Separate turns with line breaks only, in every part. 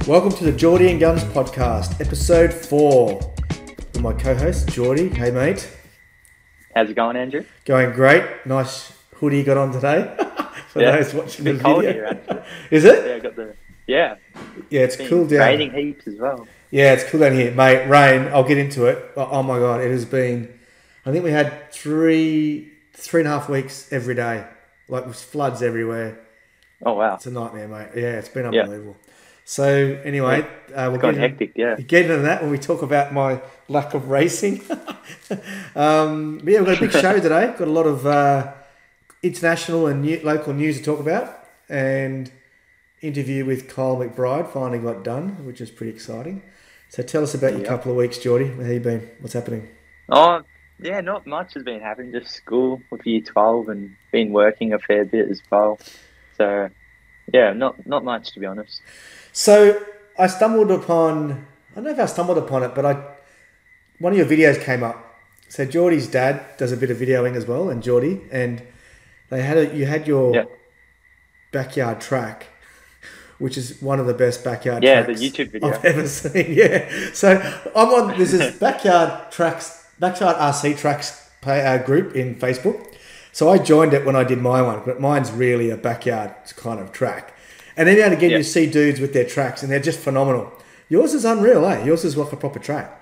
Welcome to the Geordie and Guns podcast, episode 4. With my co-host, Geordie. Hey, mate.
How's it going, Andrew?
Going great. Nice hoodie you got on today. For those watching the
It's a bit cold
video.
here, actually.
Is it?
Yeah, I got the... Yeah.
Yeah, it's cool down.
Raining heaps as well.
Yeah, it's cool down here. Mate, rain. I'll get into it. Oh my God, it has been... I think we had three and a half weeks every day. Like, with floods everywhere.
Oh, wow.
It's a nightmare, mate. Yeah, it's been unbelievable. So, anyway, we'll
Got hectic, yeah.
Get into that when we talk about my lack of racing. But yeah, we've got a big show today. Got a lot of international and local news to talk about. And interview with Kyle McBride finally got done, which is pretty exciting. So tell us about your couple of weeks, Geordie. How you been? What's happening?
Oh, yeah, not much has been happening. Just school with year 12 and been working a fair bit as well. So, yeah, not much, to be honest.
So I stumbled upon, I don't know if I stumbled upon it, but one of your videos came up. So Geordie's dad does a bit of videoing as well, and Geordie, and you had your backyard track, which is one of the best backyard tracks
the YouTube video
I've ever seen. Yeah. So this is backyard RC tracks group in Facebook. So I joined it when I did my one, but mine's really a backyard kind of track. And then again, you see dudes with their tracks, and they're just phenomenal. Yours is unreal, eh? Yours is like a proper track.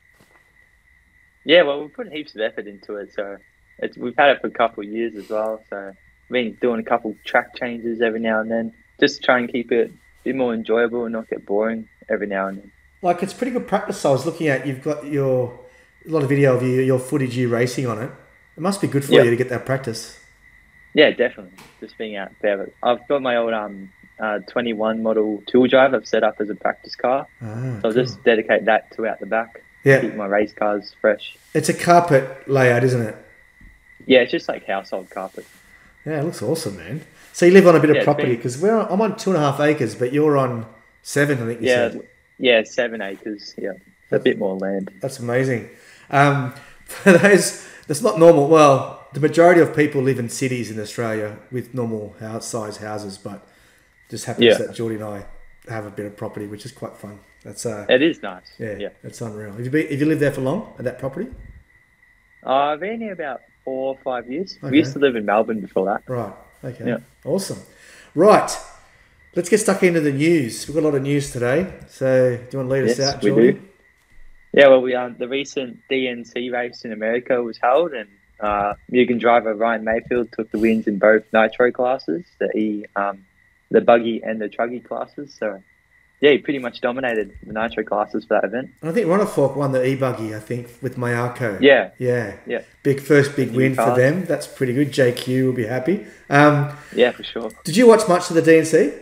Yeah, well, we've put heaps of effort into it, so we've had it for a couple of years as well. So we've been doing a couple track changes every now and then, just to try and keep it a bit more enjoyable and not get boring every now and then.
Like, it's pretty good practice. I was looking at, you've got a lot of video of your footage, you racing on it. It must be good for you to get that practice.
Yeah, definitely. Just being out there. I've got my old 21 model tool drive I've set up as a practice car. So I'll just dedicate that to out the back.
Yeah.
Keep my race cars fresh.
It's a carpet layout, isn't it?
Yeah, it's just like household carpet.
Yeah, it looks awesome, man. So you live on a bit of property, because I'm on 2.5 acres, but you're on 7, I think you said.
Yeah, 7 acres. Yeah, a bit more land.
That's amazing. For those, that's not normal. Well, the majority of people live in cities in Australia with normal size houses, but just happens that Geordie and I have a bit of property, which is quite fun. That's
it is nice.
Yeah, it's unreal. Have you lived there for long at that property?
I've been here about 4 or 5 years. Okay. We used to live in Melbourne before that.
Right. Okay. Yeah. Awesome. Right. Let's get stuck into the news. We've got a lot of news today. So do you want to lead us out, Geordie?
We do. Yeah, well, the recent DNC race in America was held, and Mugen driver Ryan Mayfield took the wins in both nitro classes, the buggy and the truggy classes. So, yeah, he pretty much dominated the nitro classes for that event.
And I think Ronafalk won the e-buggy, I think, with Mayako.
Yeah.
First big win for them. That's pretty good. JQ will be happy.
Yeah, for sure.
Did you watch much of the DNC?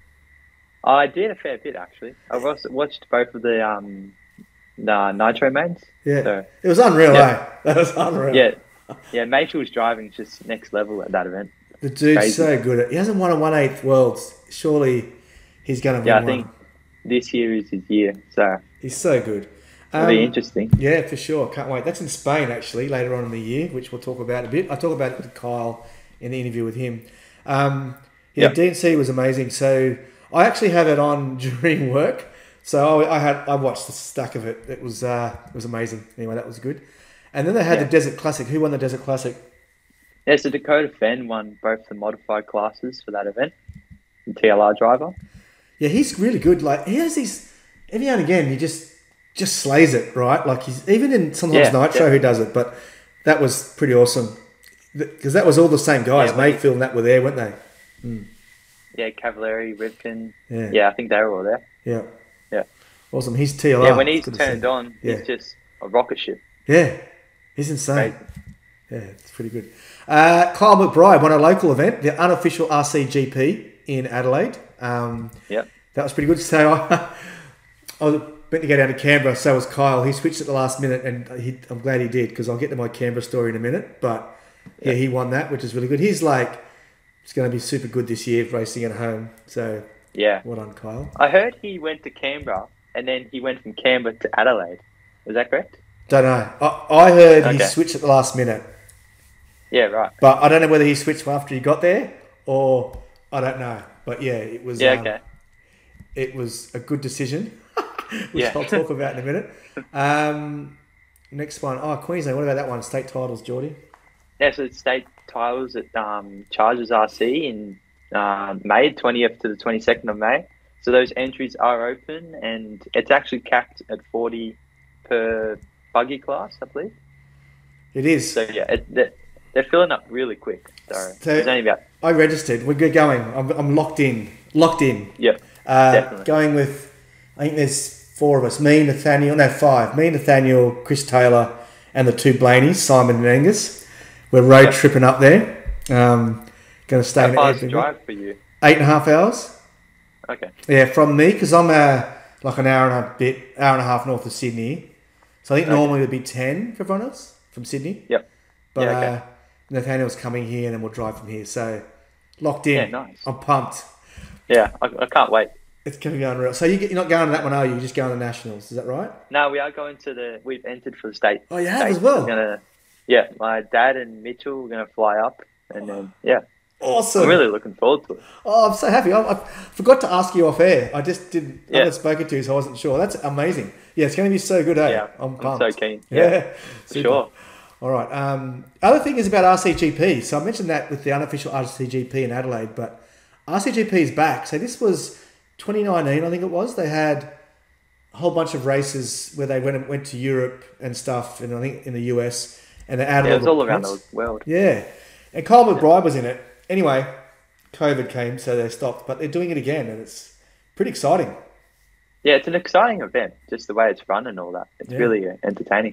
I did a fair bit, actually. I watched both of the nitro mains.
Yeah.
So,
it was unreal, eh? That was unreal.
Yeah, Mayfield's driving just next level at that event.
The dude's so good. He hasn't won a 1/8 Worlds. Surely he's going to win one.
I think this year is his year. So
he's so good.
It'll be interesting.
Yeah, for sure. Can't wait. That's in Spain, actually, later on in the year, which we'll talk about a bit. I talk about it with Kyle in the interview with him. DNC was amazing. So I actually have it on during work. So I watched the stack of it. It was amazing. Anyway, that was good. And then they had the Desert Classic. Who won the Desert Classic?
Yeah, so Dakota Fenn won both the modified classes for that event. The TLR driver.
Yeah, he's really good. Like, he has these... Every now and again, he just slays it, right? Like, he's... Even in sometimes Nitro, he does it. But that was pretty awesome. Because that was all the same guys. Mayfield and that were there, weren't they? Mm.
Yeah, Cavallari, Rivkin. Yeah, I think they were all there.
Yeah.
Yeah.
Awesome. He's TLR.
Yeah, when he's turned on, he's just a rocket ship.
Yeah. He's insane. Crazy. Yeah, it's pretty good. Kyle McBride won a local event, the unofficial RCGP in Adelaide. That was pretty good. So I was meant to go down to Canberra, so was Kyle. He switched at the last minute, and I'm glad he did, because I'll get to my Canberra story in a minute. But he won that, which is really good. He's like, it's going to be super good this year racing at home. So well done, Kyle.
I heard he went to Canberra, and then he went from Canberra to Adelaide. Was that correct?
Don't know. I heard he switched at the last minute.
Yeah, right.
But I don't know whether he switched after he got there, or I don't know. But yeah, it was.
Yeah, okay.
it was a good decision, which
Yeah.
I'll talk about in a minute. Next one. Oh, Queensland. What about that one? State titles, Geordie?
Yeah, so it's state titles at Chargers RC in May, 20th to the 22nd of May. So those entries are open, and it's actually capped at 40 per buggy class, I believe.
It is.
So yeah, they're filling up really quick. So there's only about...
I registered. We're going. I'm locked in. Locked in.
Yeah, definitely.
Going with, I think there's 4 of us. Me, Nathaniel. No, 5. Me, Nathaniel, Chris Taylor, and the 2 Blaneys, Simon and Angus. We're road tripping up there. Going to stay in
How far is the drive for you?
8.5 hours.
Okay.
Yeah, from me, because I'm like an hour and a half north of Sydney. So I think normally it'd be 10 for everyone else from Sydney.
Yep.
But Nathaniel's coming here, and then we'll drive from here. So locked in.
Yeah, nice.
I'm pumped.
Yeah, I can't wait.
It's going to be unreal. So you're not going to that one, are you? You're just going to Nationals. Is that right?
No, we are going to we've entered for the state.
Oh, you have as well?
Yeah, my dad and Mitchell are going to fly up, and then,
Awesome.
I'm really looking forward to it.
Oh, I'm so happy. I forgot to ask you off air. I just didn't. I haven't spoken to you, so I wasn't sure. That's amazing. Yeah, it's going to be so good, eh?
Yeah,
I'm pumped.
I'm so keen.
Yeah,
for sure.
All right. Other thing is about RCGP. So I mentioned that with the unofficial RCGP in Adelaide, but RCGP is back. So this was 2019, I think it was. They had a whole bunch of races where they went to Europe and stuff, and I think in the US, and they added
it's all around the world.
Yeah, and Kyle McBride was in it. Anyway, COVID came, so they stopped, but they're doing it again, and it's pretty exciting.
Yeah, it's an exciting event, just the way it's run and all that. It's really entertaining.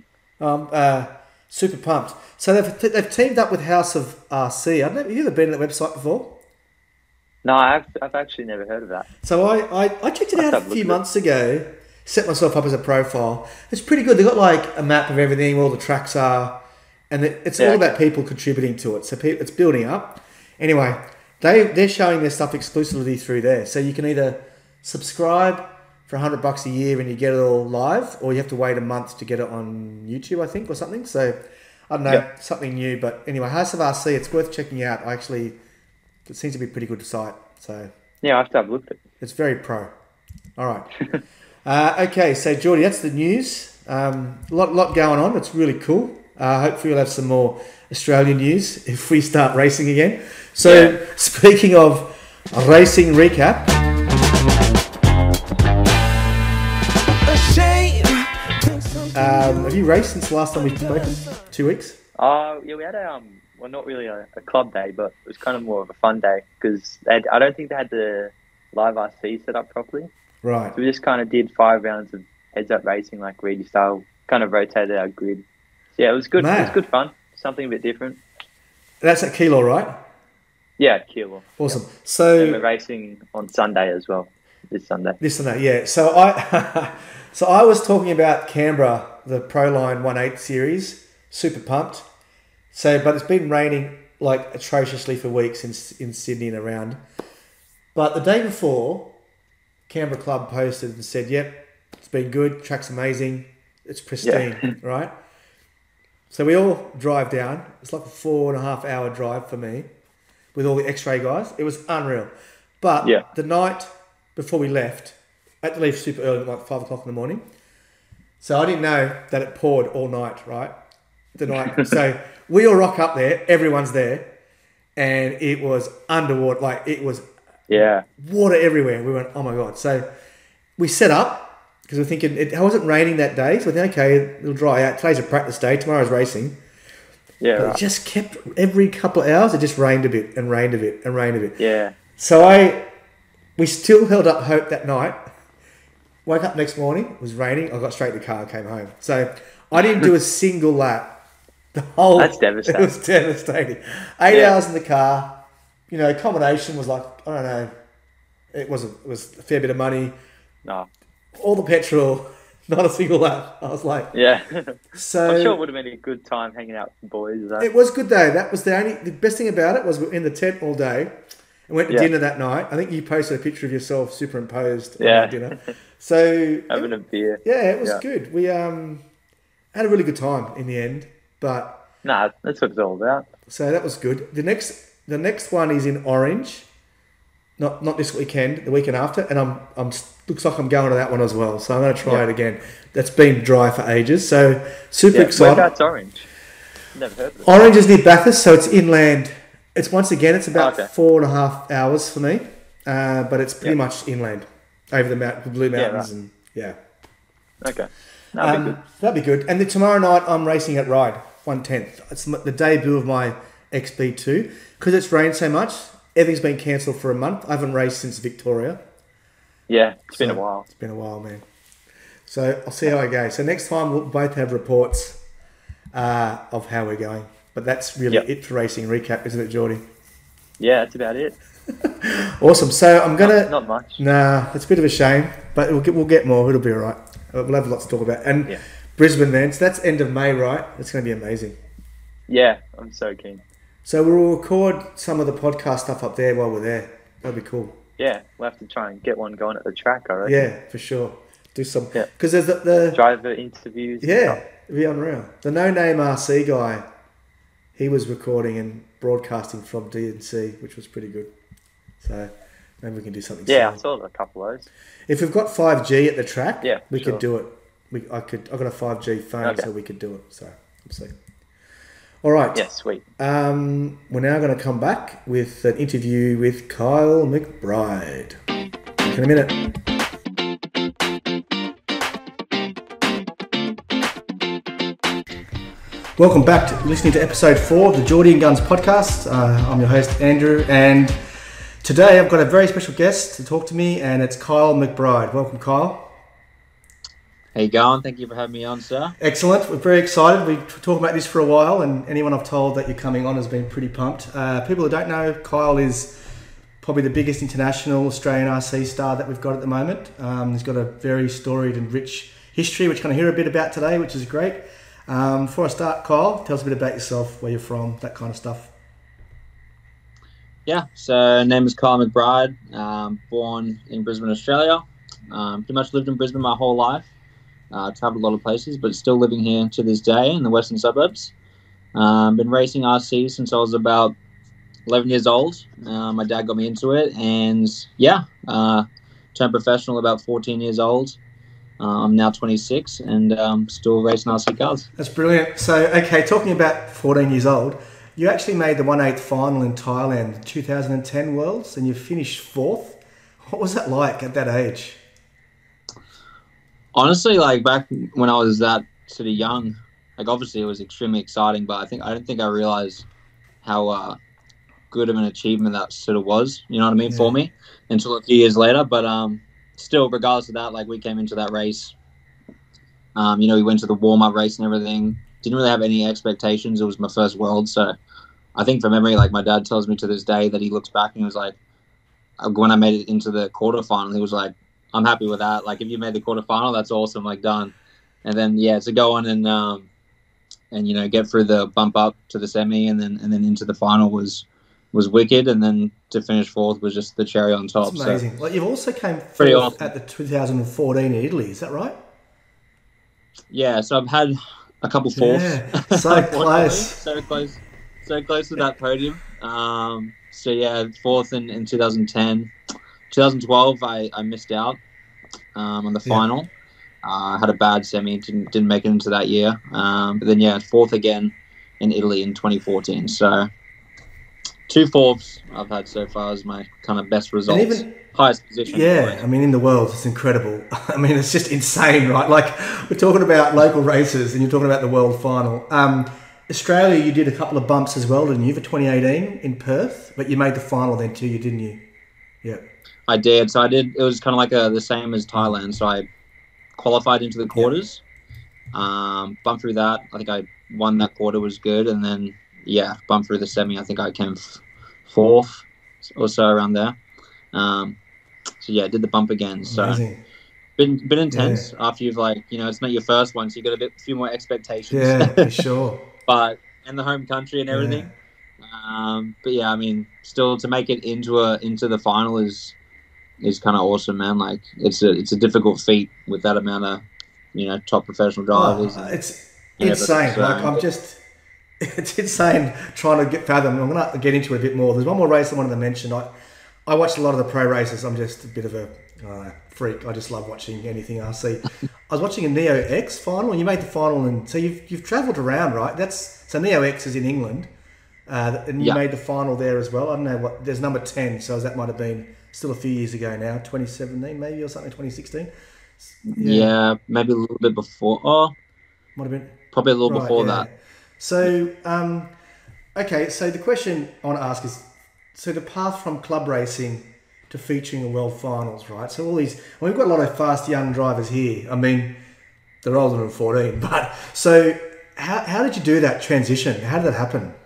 Super pumped. So they've teamed up with House of RC. I don't know, have you ever been to that website before?
No, I've actually never heard of that.
So I checked it out a few months ago, set myself up as a profile. It's pretty good. They've got like a map of everything, where all the tracks are, and it's all about people contributing to it. So it's building up. Anyway, they're showing their stuff exclusively through there. So you can either subscribe for $100 a year and you get it all live, or you have to wait a month to get it on YouTube, I think, or something. So I don't know, something new. But anyway, House of RC, it's worth checking out. It seems to be a pretty good site. So
yeah, I have to have a look at it.
It's very pro. All right. Okay, so Geordie, that's the news. Lot going on. It's really cool. Hopefully we'll have some more Australian news if we start racing again. So speaking of racing recap. Have you raced since the last time we've spoken? 2 weeks?
Yeah, we had well, not really a club day, but it was kind of more of a fun day because I don't think they had the live RC set up properly.
Right.
So we just kind of did 5 rounds of heads-up racing, like Reedy style, kind of rotated our grid. So yeah, it was good. It was good fun. Something a bit different.
That's at Kilo, right?
Yeah, Kilo.
Awesome.
Yep.
So
and we're racing on Sunday as well. This Sunday.
Yeah. So I was talking about Canberra, the Proline 1/8 series. Super pumped. But it's been raining like atrociously for weeks in Sydney and around. But the day before, Canberra Club posted and said, "Yep, it's been good. Track's amazing. It's pristine." Right. So we all drive down. It's like a 4.5 hour drive for me with all the X-ray guys. It was unreal. But the night before we left, I had to leave super early, like 5 o'clock in the morning. So I didn't know that it poured all night, right? The night. So we all rock up there. Everyone's there. And it was underwater. Like it was water everywhere. We went, oh my God. So we set up. Because we're thinking, it wasn't raining that day, so we think, okay, it'll dry out. Today's a practice day, tomorrow's racing. Yeah, but it just kept, every couple of hours, it just rained a bit and rained a bit and rained a bit.
Yeah.
So we still held up hope that night. Woke up next morning, it was raining, I got straight in the car and came home. So I didn't do a single lap.
That's devastating.
It was devastating. 8 hours in the car. You know, accommodation was like, I don't know, it was a fair bit of money.
No.
All the petrol, not a single lap. I was like, So
I'm sure it would have been a good time hanging out with the boys. Though.
It was good though. That was the best thing about it was we were in the tent all day and went to dinner that night. I think you posted a picture of yourself superimposed on that dinner. So
having a beer.
Yeah, it was good. We had a really good time in the end. But
that's what it's all about.
So that was good. The next one is in Orange. not this weekend, the weekend after, and I'm looks like I'm going to that one as well. So I'm going to try it again. That's been dry for ages, so super excited.
Whereabouts Orange? Never heard of it.
Orange is near Bathurst, so it's inland. It's it's about 4.5 hours for me, but it's pretty much inland over the Blue Mountains, and
Okay,
that'd be good. And then tomorrow night I'm racing at Ryde 1/10. It's the debut of my XB2 because it's rained so much. Everything's been cancelled for a month. I haven't raced since Victoria.
Yeah, it's been a while.
It's been a while, man. So I'll see how I go. So next time we'll both have reports of how we're going. But that's really it for Racing Recap, isn't it, Geordie?
Yeah, that's about it.
Awesome. So I'm gonna
not much.
Nah, it's a bit of a shame, but we'll get more. It'll be all right. We'll have lots to talk about. And Brisbane, man. So that's end of May, right? It's going to be amazing.
Yeah, I'm so keen.
So we'll record some of the podcast stuff up there while we're there. That'll be cool.
Yeah, we'll have to try and get one going at the track, I reckon.
Yeah, for sure. Do some because there's the
driver interviews.
Yeah, it'd be unreal. The No Name RC guy, he was recording and broadcasting from DNC, which was pretty good. So maybe we can do something.
Yeah, I saw a couple of those.
If we've got 5G at the track, we could do it. I've got a 5G phone, so we could do it. So we'll see. All right.
Yeah, sweet.
We're now going to come back with an interview with Kyle McBride. Back in a minute. Welcome back to listening to episode 4 of the Geordie and Guns podcast. I'm your host, Andrew, and today I've got a very special guest to talk to me, and it's Kyle McBride. Welcome, Kyle.
How you going? Thank you for having me on, sir.
Excellent. We're very excited. We've been talking about this for a while, and anyone I've told that you're coming on has been pretty pumped. People who don't know, Kyle is probably the biggest international Australian RC star that we've got at the moment. He's got a very storied and rich history, which we're going to hear a bit about today, which is great. Before I start, Kyle, tell us a bit about yourself, where you're from, that kind of stuff.
Yeah, so name is Kyle McBride. Born in Brisbane, Australia. Pretty much lived in Brisbane my whole life. Travelled a lot of places, but still living here to this day in the western suburbs. Been racing RC since I was about 11 years old. My dad got me into it, and turned professional about 14 years old. I'm now 26 and still racing RC cars.
That's brilliant. So, okay, talking about 14 years old, you actually made the 1/8 final in Thailand, 2010 Worlds, and you finished 4th. What was that like at that age?
Honestly, like back when I was that sort of young, like obviously it was extremely exciting, but I don't think I realized how good of an achievement that sort of was. You know what I mean, for me until a few years later. But still, regardless of that, like we came into that race. We went to the warm-up race and everything. Didn't really have any expectations. It was my first World, so I think from memory, like my dad tells me to this day that he looks back and he was like, when I made it into the quarterfinal, he was like, I'm happy with that. Like, if you made the quarterfinal, that's awesome. Like, done. And then, to go on and get through the bump up to the semi and then into the final was wicked. And then to finish 4th was just the cherry on top.
That's amazing. Well, you've also came 4th
awesome
at the 2014 in Italy. Is that right?
Yeah. So I've had a couple 4ths.
Yeah, so close.
So close to that podium. 4th in 2010. 2012, I missed out on the final. I had a bad semi, didn't make it into that year. But then 4th again in Italy in 2014. So 2 4ths I've had so far as my kind of best results. And even highest position.
Yeah, I mean in the world it's incredible. I mean it's just insane, right? Like we're talking about local races and you're talking about the world final. Australia, you did a couple of bumps as well, didn't you, for 2018 in Perth? But you made the final then too, didn't you? Yeah.
I did. So I did. It was kind of like the same as Thailand. So I qualified into the quarters, bumped through that. I think I won that quarter, was good. And then, bumped through the semi. I think I came 4th or so around there. Did the bump again. So
amazing.
Been intense after you've it's not your first one. So you got a few more expectations.
Yeah, for sure.
But in the home country and everything. Still to make it into the final is kind of awesome, man. Like it's a difficult feat with that amount of top professional drivers.
It's insane. It's insane trying to fathom. I'm going to get into it a bit more. There's one more race I wanted to mention. I watched a lot of the pro races. I'm just a bit of a freak. I just love watching anything RC. I was watching a Neo X final, and you made the final, and so you've travelled around, right? So Neo X is in England, and you made the final there as well. I don't know what. There's number 10, so that might have been still a few years ago now, 2017 maybe or something, 2016.
Yeah, maybe a little bit before. Oh,
might have been
probably a little before that.
So, okay. So the question I want to ask is, so the path from club racing to featuring the world finals, right? So all these, we've got a lot of fast young drivers here. I mean, they're older than 14, but so how did you do that transition? How did that happen?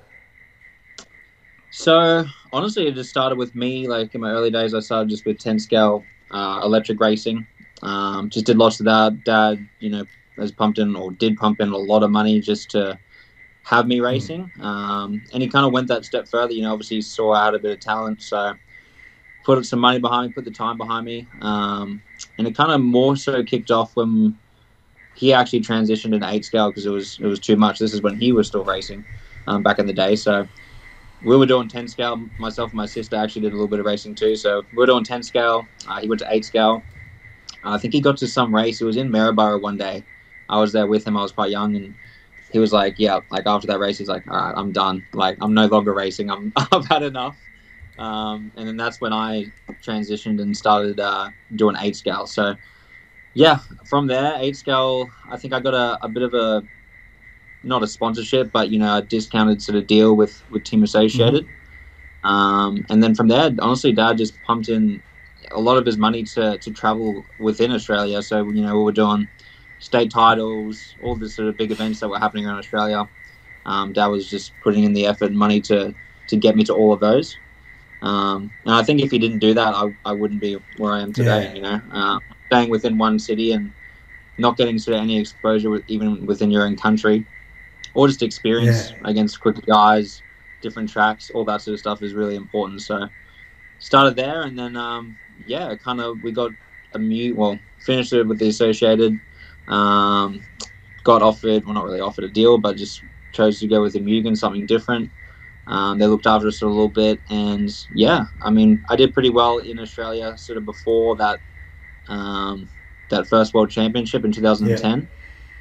So honestly, it just started with me. Like in my early days, I started just with 10 scale electric racing. Just did lots of that. Dad, did pump in a lot of money just to have me racing. And he kind of went that step further. Obviously he saw I had a bit of talent, so put some money behind me, put the time behind me. And it kind of more so kicked off when he actually transitioned into 8 scale because it was too much. This is when he was still racing back in the day. So we were doing 10 scale. Myself and my sister actually did a little bit of racing too. So we were doing 10 scale. He went to 8 scale. I think he got to some race. It was in Maryborough one day. I was there with him. I was quite young, and he was like, yeah, like after that race, he's like, all right, I'm done. Like, I'm no longer racing. I've had enough. And then that's when I transitioned and started doing 8 scale. So, yeah, from there, 8 scale, I think I got a bit of a, not a sponsorship, but, a discounted sort of deal with Team Associated. And then from there, honestly, Dad just pumped in a lot of his money to travel within Australia. So, we were doing state titles, all the sort of big events that were happening around Australia. Dad was just putting in the effort and money to get me to all of those. And I think if he didn't do that, I wouldn't be where I am today, staying within one city and not getting sort of any exposure even within your own country, or just experience against quicker guys, different tracks, all that sort of stuff is really important. So started there, and then, we got finished it with the Associated, got offered, well, not really offered a deal, but just chose to go with the Mugen, something different. They looked after us a little bit, and I did pretty well in Australia sort of before that that first World Championship in 2010.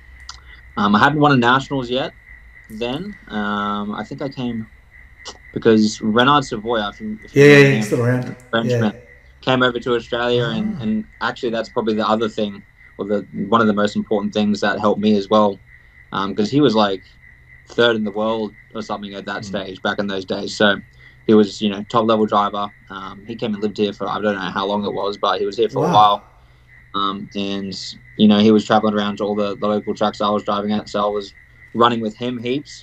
I hadn't won a Nationals yet then. I think I came because Renard Savoy,
he's still around.
Frenchman, came over to Australia, and actually that's probably the other thing, or one of the most important things that helped me as well, because he was like 3rd in the world or something at that stage back in those days. So he was, top level driver. He came and lived here for, I don't know how long it was, but he was here for a while. And he was traveling around to all the local tracks I was driving at, so I was running with him heaps.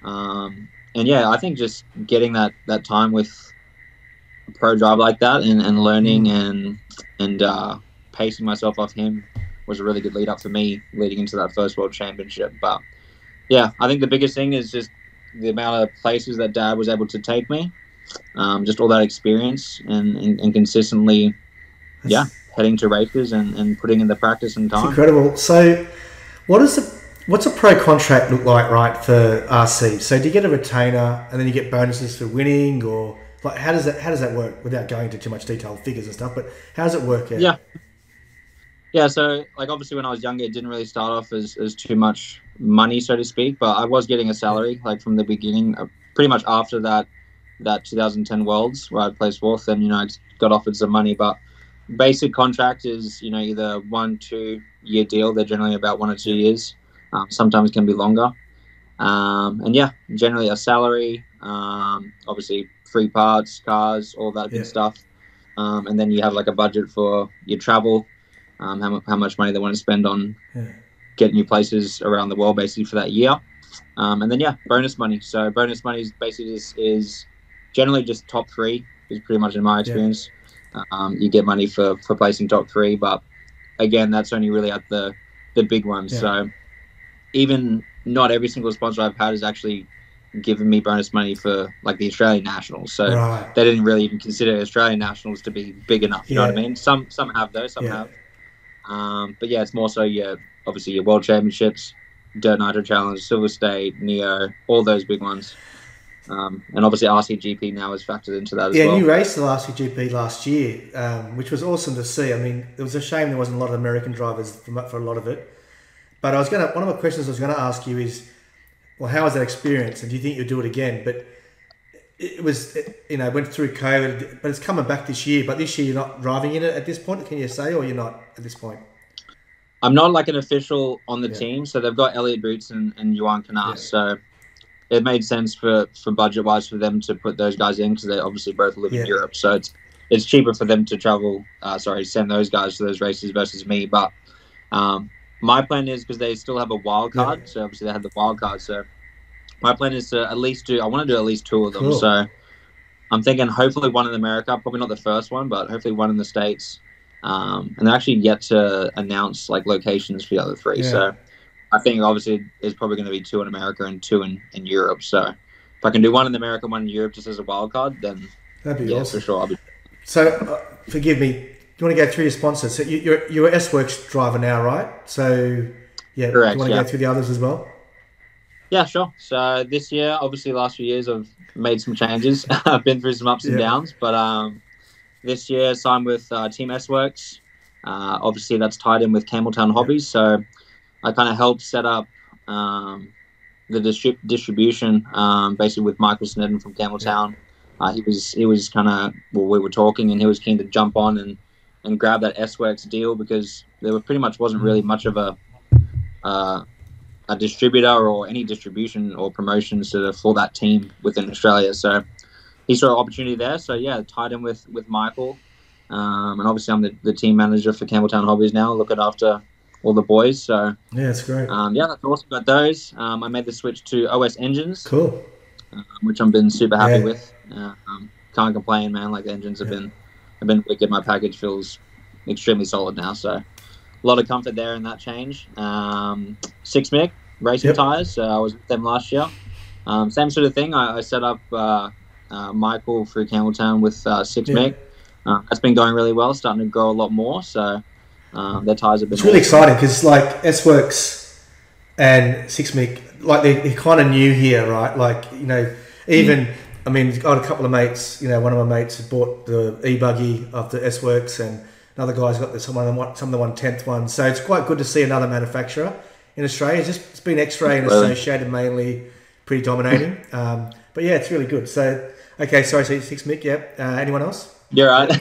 I think just getting that time with a pro driver like that and learning and pacing myself off him was a really good lead up for me leading into that first World Championship. But yeah, I think the biggest thing is just the amount of places that Dad was able to take me, just all that experience and consistently, heading to races and putting in the practice and time.
It's incredible. So what's a pro contract look like, right, for RC? So do you get a retainer and then you get bonuses for winning, or like how does that work, without going into too much detail, figures and stuff, but how does it work out?
Yeah, so like obviously when I was younger, it didn't really start off as too much money, so to speak, but I was getting a salary like from the beginning, pretty much after that 2010 Worlds where I placed 4th, and I got offered some money. But basic contract is either 1-2 year deal. They're generally about 1 or 2 years, sometimes can be longer, and generally a salary, obviously free parts, cars, all that good stuff, and then you have like a budget for your travel, how much money they want to spend on getting you places around the world basically for that year, and then bonus money. So bonus money is basically is generally just top 3 is pretty much in my experience. You get money for placing top 3, but again, that's only really at the big ones. So even not every single sponsor I've had has actually given me bonus money for like the Australian Nationals. So they didn't really even consider Australian Nationals to be big enough. You know what I mean? Some have those, some have. But it's more so obviously your World Championships, Dirt Nitro Challenge, Silver State, Neo, all those big ones. And obviously RCGP now is factored into that as well.
Yeah, you raced the RCGP last year, which was awesome to see. I mean, it was a shame there wasn't a lot of American drivers for a lot of it. But one of the questions I was going to ask you is, well, how was that experience? And do you think you'll do it again? But it was, went through COVID, but it's coming back this year. But this year you're not driving in it at this point, can you say, or you're not at this point?
I'm not like an official on the team, so they've got Elliot Boots and Johan Canas, so it made sense for budget-wise for them to put those guys in because they obviously both live in Europe, so it's cheaper for them to send those guys to those races versus me. But my plan is, because they still have a wild card, so obviously they had the wild card, so my plan is to I want to do at least 2 of them. Cool. So I'm thinking hopefully one in America, probably not the first one, but hopefully one in the States. And they're actually yet to announce like locations for the other 3. Yeah. So I think obviously there's probably going to be 2 in America and 2 in Europe. So if I can do 1 in America, 1 in Europe just as a wild card, then
that'd be awesome.
For sure.
So forgive me. Do you want to go through your sponsors? So you're an S-Works driver now, right? So yeah, correct, do you want to go through the others as well?
Yeah, sure. So this year, obviously last few years I've made some changes. I've been through some ups and downs, but this year signed with Team S-Works. Obviously that's tied in with Campbelltown Hobbies. So I kind of helped set up the distribution basically with Michael Snedden from Campbelltown. He was kind of, we were talking and he was keen to jump on and grab that S-Works deal because there pretty much wasn't really much of a distributor or any distribution or promotions for that team within Australia. So he saw an opportunity there. So yeah, tied in with Michael. And obviously I'm the team manager for Campbelltown Hobbies now, looking after all the boys. So
yeah, that's great.
That's awesome. Got those. I made the switch to OS Engines.
Cool.
Which I've been super happy with. Can't complain, man. Like the engines have been wicked. My package feels extremely solid now. So a lot of comfort there in that change. 6MIC racing tires. So I was with them last year. Same sort of thing. I set up Michael through Campbelltown with 6MIC. That's been going really well. Starting to grow a lot more. So their tires have been.
It's really exciting because like S-Works and 6MIC, like they're kind of new here, right? Like even. I mean, I've got a couple of mates. One of my mates has bought the e-buggy of the S-Works, and another guy's got some of the 1/10th ones. So it's quite good to see another manufacturer in Australia. It's been X-Ray and Associated mainly, pretty dominating. But yeah, it's really good. So okay, sorry, so 6MIC. Yeah. Anyone else?
You're right.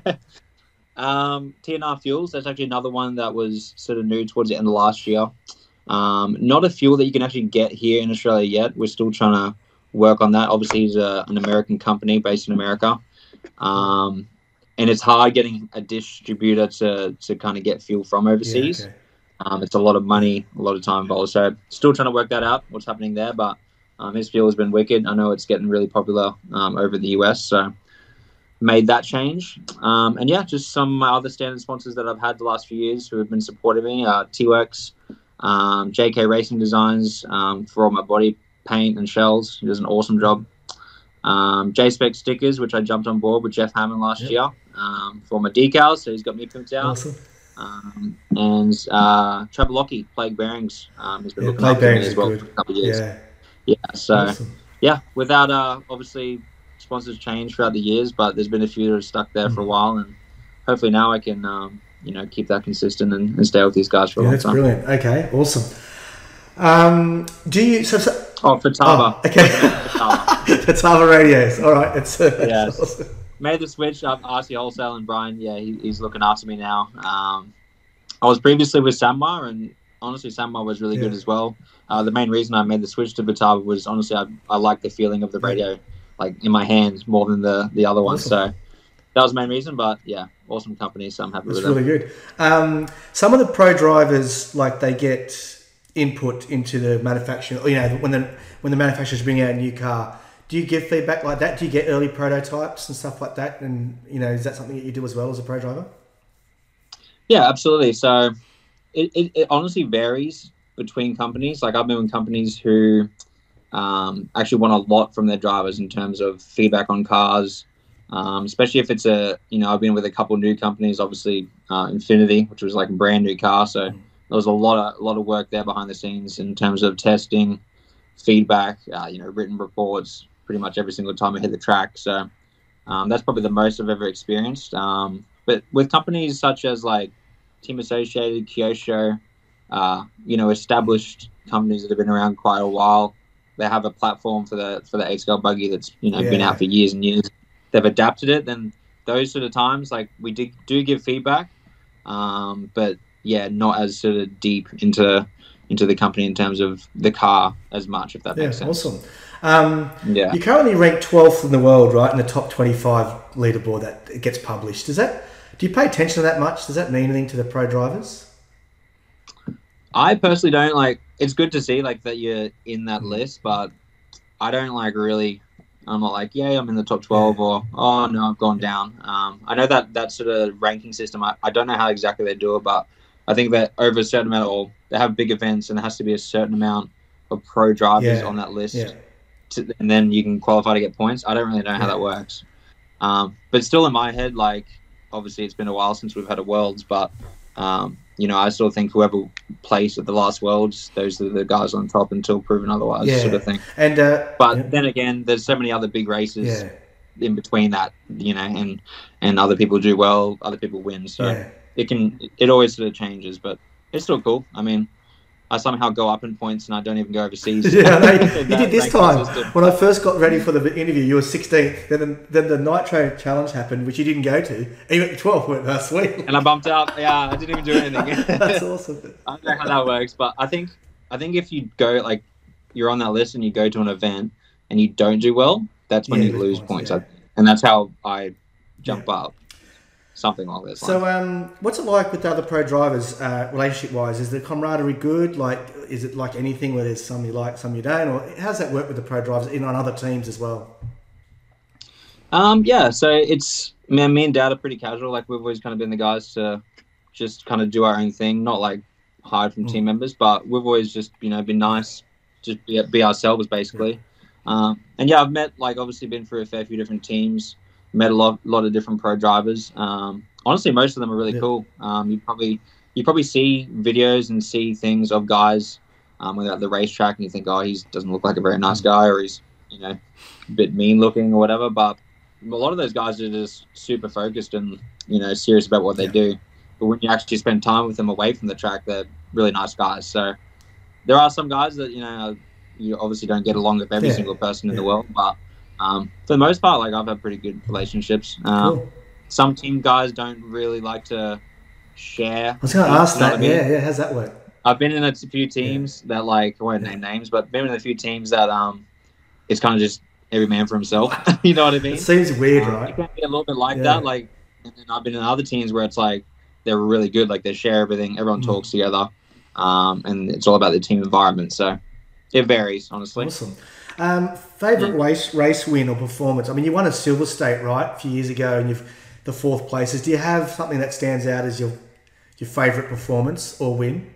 TNR Fuels. That's actually another one that was sort of new towards the end of last year. Not a fuel that you can actually get here in Australia yet. We're still trying to work on that. Obviously, he's an American company based in America, and it's hard getting a distributor to kind of get fuel from overseas. Yeah, okay. It's a lot of money, a lot of time involved. So still trying to work that out, what's happening there. But his fuel has been wicked. I know it's getting really popular over the US, so made that change. And yeah, just some of my other standard sponsors that I've had the last few years who have been supporting me. T-Works, JK Racing Designs for all my body paint and shells. He does an awesome job. J-Spec Stickers, which I jumped on board with Jeff Hammond last year for my decals, so he's got me pimped out.
Awesome.
And Travelocki, Plague Bearings, has been looking
after
me as well for a couple of years. Yeah, so awesome. Yeah, without obviously sponsors change throughout the years, but there's been a few that are stuck there for a while, and hopefully now I can keep that consistent and stay with these guys for a long
that's
time.
Brilliant. Okay, awesome. Do you
for Tava?
Okay. The Tava radios. All right, it's
yes.
Awesome.
Made the switch up RC Wholesale, and Brian, he's looking after me now. I was previously with Sanmar, and honestly Sanmar was really good as well. The main reason I made the switch to Vitava was honestly I like the feeling of the radio like in my hands more than the other one. So that was the main reason. But yeah, awesome company, so I'm happy with it.
It's really good. Some of the pro drivers, like they get input into the manufacturing. When the manufacturers bring out a new car, do you give feedback like that? Do you get early prototypes and stuff like that? And is that something that you do as well as a pro driver?
Yeah, absolutely. So it honestly varies between companies. Like I've been with companies who actually want a lot from their drivers in terms of feedback on cars, especially if it's I've been with a couple of new companies, obviously Infinity, which was like a brand new car. So there was a lot of work there behind the scenes in terms of testing, feedback, written reports, pretty much every single time I hit the track. So that's probably the most I've ever experienced. But with companies such as like Team Associated, Kyosho, established companies that have been around quite a while, they have a platform for the 8-scale buggy that's been out for years and years. They've adapted it. Then those sort of times, like we do give feedback, but yeah, not as sort of deep into the company in terms of the car as much, if that makes sense.
Awesome. You're currently ranked 12th in the world, right, in the top 25 leaderboard that gets published. Do you pay attention to that much? Does that mean anything to the pro drivers?
I personally don't. Like, it's good to see like that you're in that list, but I don't like really. I'm not like, yeah, I'm in the top 12 or, oh no, I've gone down. I know that sort of ranking system. I don't know how exactly they do it, but I think that over a certain amount, or they have big events and there has to be a certain amount of pro drivers on that list, and then you can qualify to get points. I don't really know how that works, but still in my head, like obviously it's been a while since we've had a Worlds, but I still think whoever placed at the last Worlds, those are the guys on top until proven otherwise, sort of thing.
And
but then again, there's so many other big races in between that, and other people do well, other people win, so it always sort of changes, but it's still cool. I mean, I somehow go up in points and I don't even go overseas.
You did this time. When I first got ready for the interview, you were 16th. Then the Nitro Challenge happened, which you didn't go to. And you went to 12th. Went, that's sweet.
And I bumped out. Yeah, I didn't even do anything.
That's awesome.
I don't know how that works, but I think if you go, like, you're on that list and you go to an event and you don't do well, that's when you lose points. And that's how I jump up. Something like this.
So, what's it like with the other pro drivers, relationship-wise? Is the camaraderie good? Like, is it like anything where there's some you like, some you don't? Or how does that work with the pro drivers on other teams as well?
So it's me and Dad are pretty casual. Like, we've always kind of been the guys to just kind of do our own thing, not like hide from team members, but we've always just been nice, just be ourselves basically. And I've met, like, obviously been through a fair few different teams. Met a lot of different pro drivers. Honestly, most of them are really cool. You probably see videos and see things of guys when they're at the racetrack, and you think, oh, he doesn't look like a very nice guy, or he's a bit mean looking or whatever. But a lot of those guys are just super focused and serious about what they do. But when you actually spend time with them away from the track, they're really nice guys. So there are some guys that you obviously don't get along with every single person in the world, but for the most part, like, I've had pretty good relationships.
Cool.
Some team guys don't really like to share.
I was going to ask that. Yeah. How's that work?
I've been in a few teams that, like, I won't name names, but been in a few teams that it's kind of just every man for himself. You know what I mean?
It seems weird, right?
It can be a little bit like that. Like, and then I've been in other teams where it's like they're really good. Like, they share everything. Everyone talks together, and it's all about the team environment. So it varies, honestly.
Awesome. Favorite race win or performance? I mean, you won a Silver State, right, a few years ago, and you've the 4th places. Do you have something that stands out as your favorite performance or win?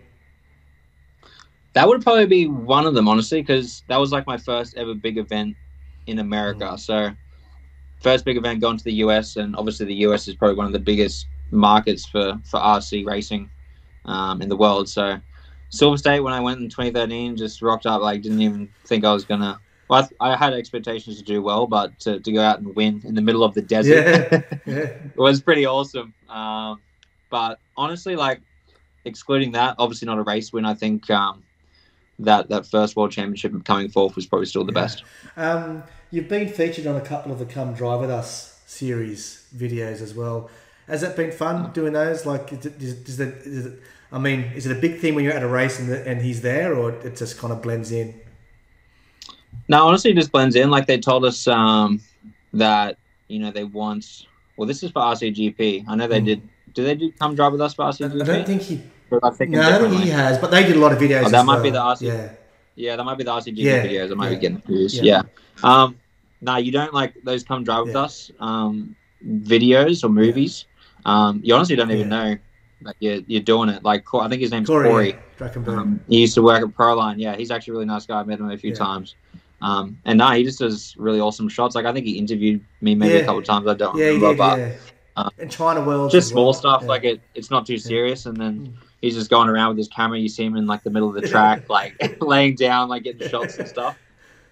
That would probably be one of them, honestly, because that was like my first ever big event in America. So first big event going to the US, and obviously the US is probably one of the biggest markets for RC racing in the world. So Silver State, when I went in 2013, just rocked up. Like, didn't even think I was gonna. Well, I had expectations to do well, but to go out and win in the middle of the desert, it was pretty awesome. But honestly, like, excluding that, obviously not a race win. I think that first World Championship coming fourth was probably still the best.
You've been featured on a couple of the Come Drive With Us series videos as well. Has that been fun doing those? Like, is it a big thing when you're at a race and he's there, or it just kind of blends in?
No, honestly, it just blends in. Like, they told us that they want. Well, this is for RCGP. I know they did. Do they do Come Drive With Us for RCGP?
I don't think he.
No, I don't
think he has. But they did a lot of videos.
Oh, that might be the RC.
Yeah.
Yeah, that might be the RCGP videos. I might be getting confused. Yeah. No, you don't like those Come Drive With Us videos or movies. You honestly don't even know. Like, you're doing it. Like, I think his name's Corey. He used to work at Proline. Yeah, he's actually a really nice guy. I met him a few times. And he just does really awesome shots. Like, I think he interviewed me maybe a couple of times. I don't remember. But
and China World,
just small stuff. Like, it's not too serious. And then he's just going around with his camera. You see him in, like, the middle of the track, like, laying down, like, getting shots and stuff.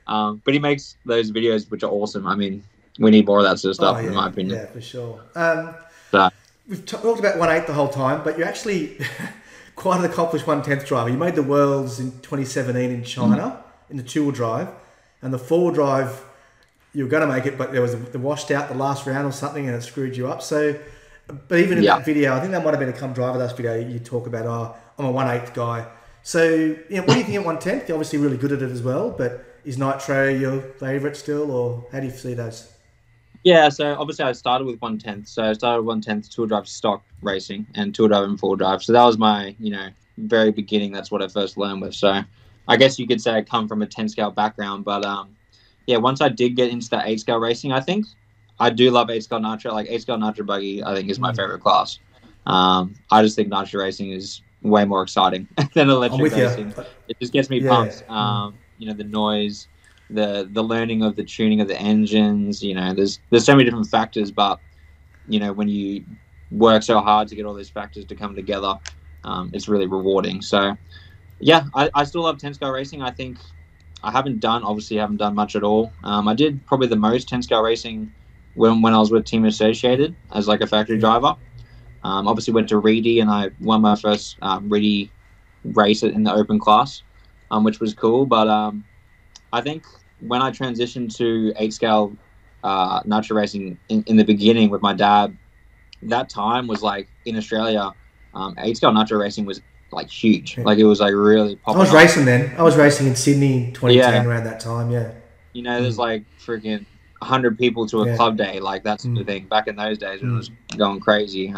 But he makes those videos which are awesome. I mean, we need more of that sort of stuff, in my opinion.
Yeah, for sure. We've talked about 1/8 the whole time, but you're actually quite an accomplished 1/10 driver. You made the Worlds in 2017 in China in the 2-wheel drive, and the 4-wheel drive, you were going to make it, but there was the washed out the last round or something, and it screwed you up. So, but even in that video, I think that might have been a Come Drive With Us video, you talk about, I'm a 1/8 guy. So, what do you think at 1/10? You're obviously really good at it as well, but is Nitro your favourite still, or how do you see those?
Yeah, so obviously I started with 1/10. So I started with 1/10 2-wheel drive stock racing and 2-wheel drive and 4-wheel drive. So that was my, very beginning. That's what I first learned with. So I guess you could say I come from a 10 scale background. But once I did get into that 8 scale racing, I think I do love 8 scale Nitro. Like 8 scale Nitro buggy, I think is my favorite class. I just think Nitro racing is way more exciting than electric racing. It just gets me pumped. The noise, the learning of the tuning of the engines, there's so many different factors, but when you work so hard to get all those factors to come together, it's really rewarding. So I still love 10 scale racing. I think I haven't done much at all. I did probably the most 10 scale racing when I was with Team Associated as like a factory driver. Obviously went to Reedy and I won my first Reedy race in the open class, which was cool. But I think when I transitioned to 8 scale Nitro racing in the beginning with my dad, that time was like in Australia, 8 scale Nitro racing was like huge. Like it was like really popular.
I was racing then. I was racing in Sydney in 2010 around that time,
there's like freaking 100 people to a club day, like that sort of thing. Back in those days when it was going crazy.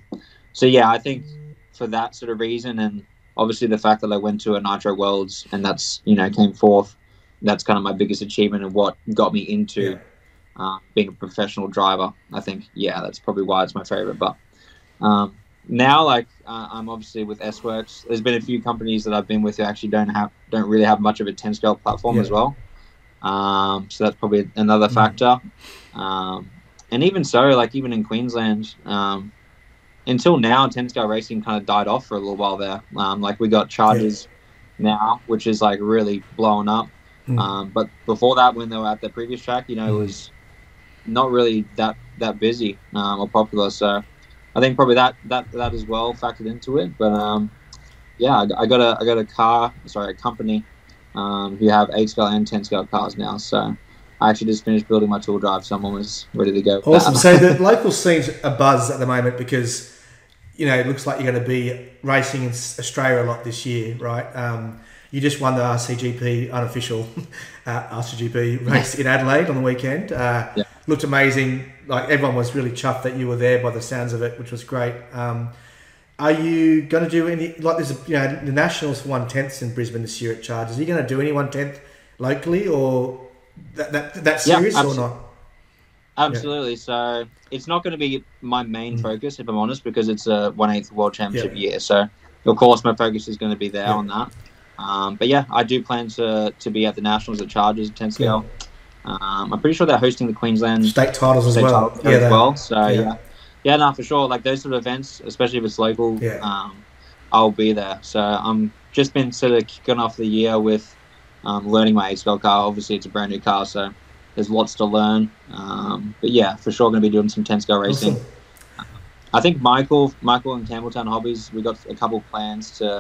I think for that sort of reason, and obviously the fact that I went to a Nitro Worlds and that's, came forth, that's kind of my biggest achievement and what got me into being a professional driver. I think, that's probably why it's my favorite. But now, I'm obviously with S-Works. There's been a few companies that I've been with who actually don't really have much of a 10 scale platform as well. So that's probably another factor. And even so, even in Queensland, until now, 10 scale racing kind of died off for a little while there. We got Chargers now, which is really blowing up. But before that, when they were at the previous track, it was not really that busy or popular. So I think probably that as well factored into it. But I got a company who have 8 scale and 10 scale cars now. So I actually just finished building my tool drive, so I'm almost ready to go.
Awesome. So the local scene's a buzz at the moment because it looks like you're going to be racing in Australia a lot this year, right? You just won the RCGP unofficial RCGP race in Adelaide on the weekend. Looked amazing. Everyone was really chuffed that you were there by the sounds of it, which was great. Are you going to do any there's the Nationals for 1/10 in Brisbane this year at Chargers? Are you going to do any 1/10 locally or that serious or not?
Absolutely. So it's not going to be my main focus, if I'm honest, because it's a 1/8 World Championship year. So of course my focus is going to be there on that. But I do plan to be at the Nationals at Chargers 10 scale. I'm pretty sure they're hosting the Queensland
state titles as well.
So for sure. Those sort of events, especially if it's local, I'll be there. So I'm just been sort of kicking off the year with learning my 8 scale car. Obviously, it's a brand new car, so there's lots to learn. But for sure, going to be doing some 10 scale racing. Awesome. I think Michael and Campbelltown Hobbies, we got a couple plans to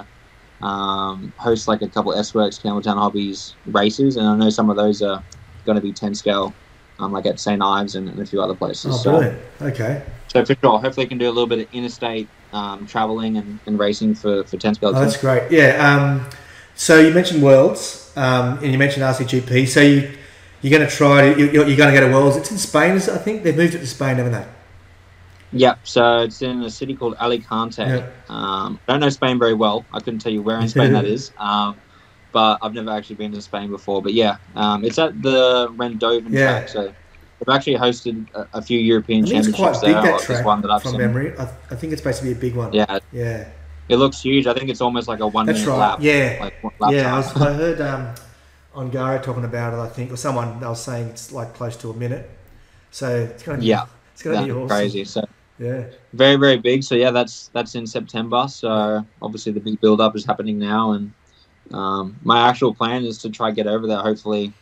host a couple S-Works Campbelltown Hobbies races, and I know some of those are going to be 10 scale, at St. Ives and a few other places.
Oh, brilliant. Okay.
So for sure, hopefully can do a little bit of interstate traveling and racing for 10 scale.
Oh, that's great. Yeah. So you mentioned Worlds, and you mentioned RCGP. So you're going to you're going to go to Worlds. It's in Spain, I think. They've moved it to Spain, haven't they?
Yeah, so it's in a city called Alicante.
Yeah.
I don't know Spain very well. I couldn't tell you where in Spain that is. But I've never actually been to Spain before. But it's at the Rendoven track. So they've actually hosted a few European championships
quite big,
there.
that track,
one that I've
from
seen.
memory. I think it's supposed to be a big one.
Yeah.
Yeah.
It looks huge. I think it's almost like a 1 minute lap.
Yeah.
Lap
I heard Ongaro talking about it, I think, or someone, they were saying it's close to a minute. So it's going to be awesome.
Crazy. So
yeah.
Very, very big. So that's in September. So obviously the big build up is happening now, and my actual plan is to try get over there hopefully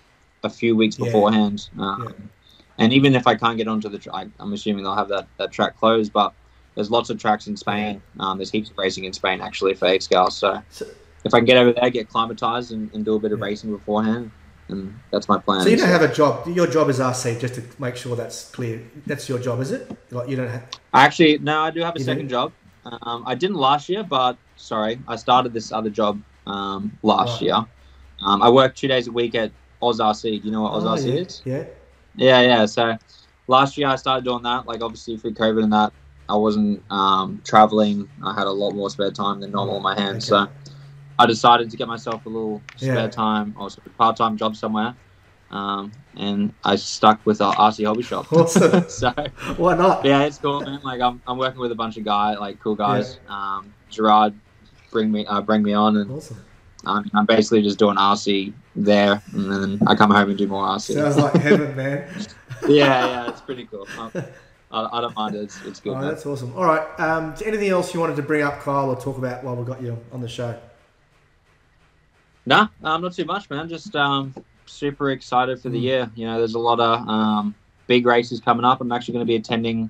a few weeks beforehand. And even if I can't get onto the track, I'm assuming they'll have that track closed. But there's lots of tracks in Spain. There's heaps of racing in Spain, actually, for 8 So if I can get over there, get climatized and do a bit of racing beforehand, and that's my plan.
So you don't have a job. Your job is RC, just to make sure that's clear. That's your job, is it? Like you don't have...
Actually, no, I do have a second job. I didn't last year, but I started this other job last year. I work 2 days a week at Oz RC. Do you know what Oz RC is? Yeah. So last year I started doing that. Like obviously through COVID and that, I wasn't traveling. I had a lot more spare time than normal on my hands. So I decided to get myself a little spare time, or a part-time job somewhere. And I stuck with our RC hobby shop.
Awesome.
So
why not?
Yeah, it's cool, man. Like I'm working with a bunch of cool guys. Gerard bring me on, and
awesome.
I'm basically just doing RC there, and then I come home and do more RC.
Sounds like heaven, man.
yeah, it's pretty cool. I don't mind it. It's good.
Oh, that's awesome. All right. Is there anything else you wanted to bring up, Kyle, or talk about while we got you on the show?
Nah, not too much, man. Just super excited for the year. You know, there's a lot of big races coming up. I'm actually going to be attending.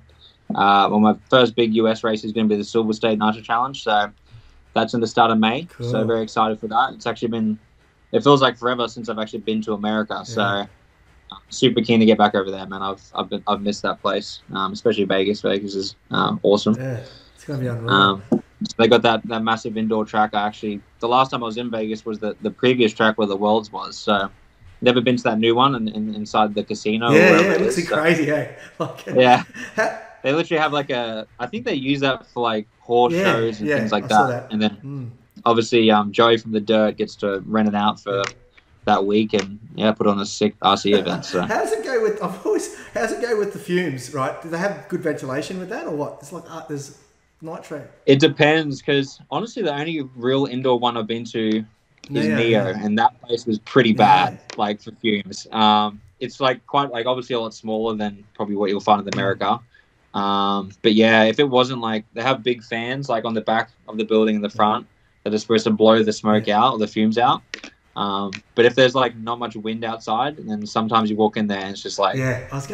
My first big US race is going to be the Silver State Nitro Challenge. So that's in the start of May. Cool. So very excited for that. It's actually it feels like forever since I've actually been to America. So I'm super keen to get back over there, man. I've missed that place, especially Vegas. Vegas is awesome.
Yeah, it's going to be unreal.
So they got that massive indoor track. The last time I was in Vegas was the previous track where the Worlds was. So never been to that new one and inside the casino.
Yeah, it looks crazy,
yeah. They literally have I think they use that for like horse shows and things like that. And then obviously Joey from the Dirt gets to rent it out for that week and put on a sick RC event. So
how does it go with the fumes, right? Do they have good ventilation with that or what? It's like there's nitro.
It depends, because honestly the only real indoor one I've been to is Neo, and that place was pretty bad, like for fumes. It's like quite like obviously a lot smaller than probably what you'll find in America. But yeah, if it wasn't like they have big fans like on the back of the building in the front that are supposed to blow the smoke out or the fumes out. But if there's like not much wind outside, then sometimes you walk in there and it's just like